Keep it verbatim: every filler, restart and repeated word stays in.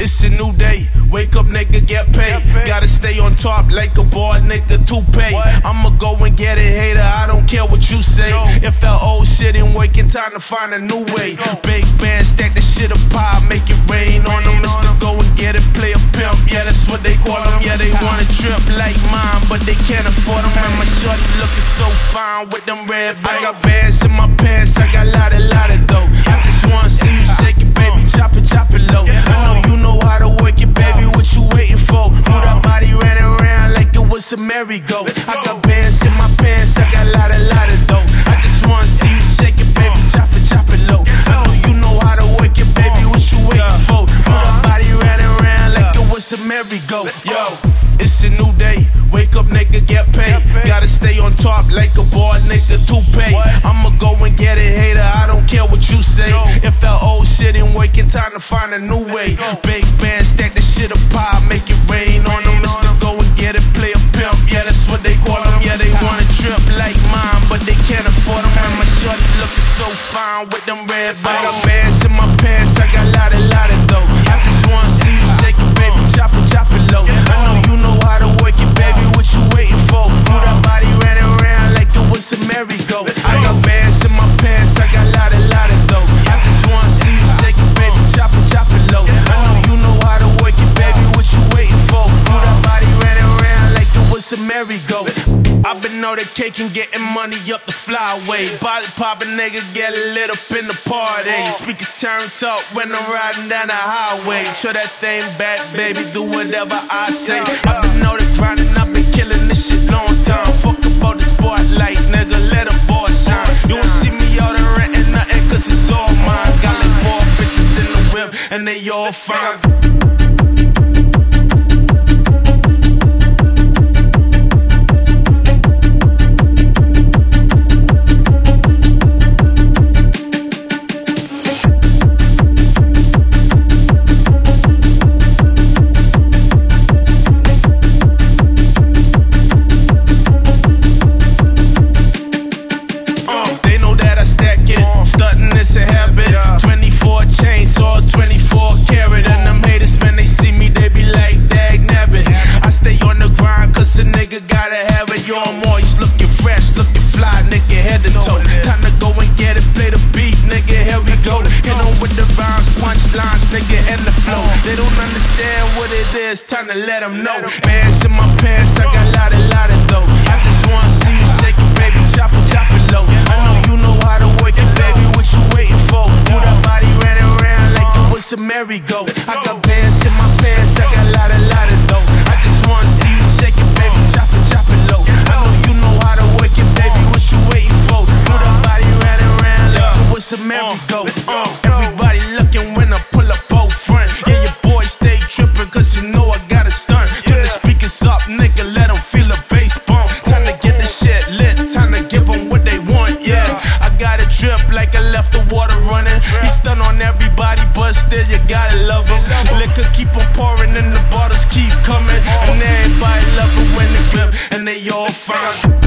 It's a new day, wake up nigga, get paid. Gotta stay on top like a bald nigga toupee. I'ma go and get it, hater, I don't care what you say. If the old shit ain't working, time to find a new way. Big band, stack the shit up high, make it rain on them. It's to go and get it, play a pimp, yeah that's what they call them. Yeah they wanna trip like mine, but they can't afford them. And my shorty looking so fine with them red bands. I got bands in my pants, I got lotta, lotta dough. I just wanna see you shake it, baby, chop it, chop it low. I know you know how to work it, baby, what you waiting for? Move that body round and round like it was a merry-go. I got bands in my pants, I got lotta, lotta dough. I just wanna see you shake it, baby, chop it, chop it low. I know you know how to work it, baby, what you waiting for? Move that body round and round like it was a merry-go. Yo, it's a new day, wake up nigga, get paid. Gotta stay on top like a bald nigga toupee. I'ma go and get it, hater, I don't care what you say. If the old shit ain't working, time to find a new way. Big band, stack the shit up high, make it rain on them. It's to go and get it, play a pimp, yeah that's what they call them. Yeah they wanna trip like mine, but they can't afford them. And my shorty looking so fine with them red bands. I got bands in my pants, I got lotta, lotta dough. I just wanna see you shake it, baby, chop it, chop it low. I know you know how to work it, baby, what you waiting for? Move that body round and round like it was a merry-go. I got bands in my pants, I got lotta, lotta dough. I just wanna see you shake it, baby, chop it, chop it low. I know you know how to work it, baby, what you waiting for? Move that body round and round like it was a merry-go. I've been on the cake and getting money up the flyway. Body poppin' nigga get lit up in the party. Speakers turned up when I'm riding down the highway. Show that thing back, baby, do whatever I say. I've been on the grinding, I've been killing this shit long time. Fuck about the spotlight, nigga, let a boy shine. You won't see me out there renting nothing, cause it's all mine. Got like four bitches in the whip, and they all fine. Stuntin' is a habit, twenty-four chainsaw, twenty-four carat. And them haters, when they see me, they be like, dag nabbit. I stay on the grind, cause a nigga gotta have it. You're moist, looking fresh, looking fly, nigga, head to toe. Time to go and get it, play the beat, nigga, here we go. Hit on with the rhymes, punchlines, nigga, and the flow. They don't understand what it is, time to let them know. Bands in my pants, I got lotta, lotta dough. I just wanna see you shake it, baby, chop it, chop it low. I know you know how to work it, baby, what you waiting for? Move that body round and round like it was a merry-go. I got bands in my pants, I got lotta, lotta dough. I just wanna see you shake it, baby, chop it, chop it low. I know you know how to work it, baby, what you waiting for? Move that body round and round like it was a merry-go. Uh, everybody looking when I pull up both front. Yeah, your boy stay trippin', cause you know I got a stunt. Turn the speakers up, nigga, let them feel the bass bump. Time to get this shit lit, time to give them what they want, yeah. I got a drip like I left the water running. He stun on everybody, but still you gotta love him. Liquor keep on pouring and the bottles keep coming. And everybody love it when they flip and they all fine.